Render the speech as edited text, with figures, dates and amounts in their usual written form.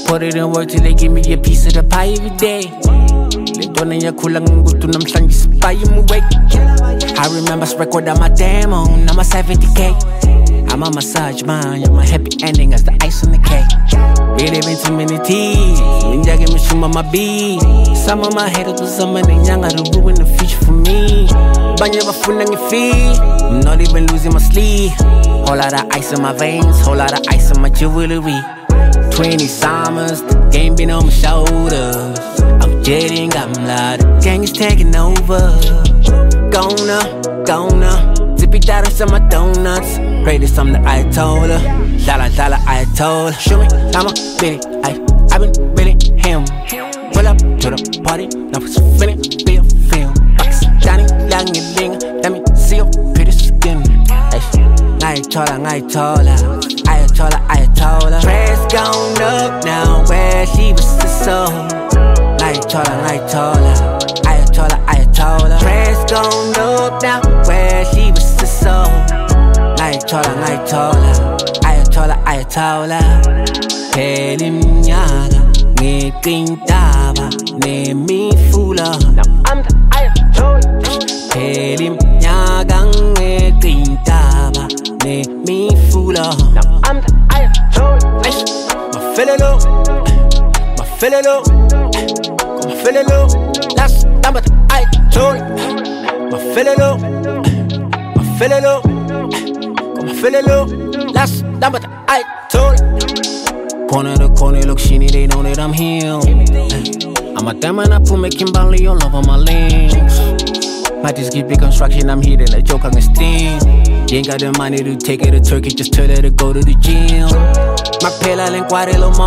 put it in work till they give me a piece of the pie every day. Lentona yakhula ngukuthi namhlanje sibaye awake. I remember record on my demo, now my 70K. I'm a massage man, I'm a happy ending as the ice on the cake. We live in too many teas, minjage mishuma my beat. Some of my haters was some of the young, to ruin the future for me. Banye bafuna ngifi, I'm not even losing my sleep. Whole lot of ice in my veins, whole lot of ice in my jewelry. 20 summers, the game been on my shoulders. I'm jetting, I'm loud, the gang is taking over. Gonna zip it out of some of my donuts. Pray this something that I told her. Dollar, I told her. Show me, I'm a bitty, I've been really him. Pull up to the party, now it's finna be a film. Pakistani, lang ling, let me see your pretty skin. I told her. Dress gone up now, where she was so. I told her. Dress gone up now, where she was so. I told her. Phela iminyaka ngiqintaba nemifula. I'm the Ayatollah. Phela iminyaka ngiqintaba nemifula. I'm the Ayatollah. My fellow low. Last number Ayatollah. My fellow low. Last number Ayatollah. Corner to corner, look sheeny, they know that I'm him. I'm a diamond, I put making Bali all over my links. Might just keep it construction, I'm hitting a joke on the steam. You ain't got the money to take it to Turkey, just tell her to go to the gym. My pela lenguare lo